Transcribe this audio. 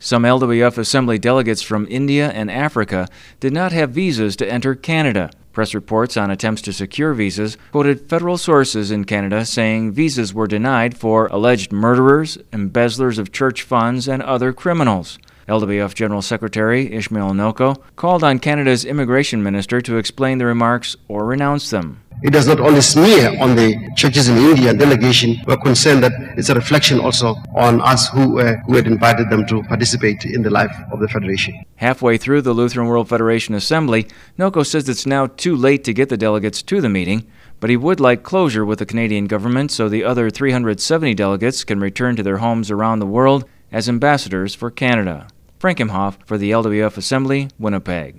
Some LWF Assembly delegates from India and Africa did not have visas to enter Canada. Press reports on attempts to secure visas quoted federal sources in Canada saying visas were denied for alleged murderers, embezzlers of church funds, and other criminals. LWF General Secretary Ishmael Noko called on Canada's immigration minister to explain the remarks or renounce them. It does not only smear on the churches in India delegation. We're concerned that it's a reflection also on us who had invited them to participate in the life of the Federation. Halfway through the Lutheran World Federation Assembly, Noko says it's now too late to get the delegates to the meeting, but he would like closure with the Canadian government so the other 370 delegates can return to their homes around the world as ambassadors for Canada. Frank Imhoff for the LWF Assembly, Winnipeg.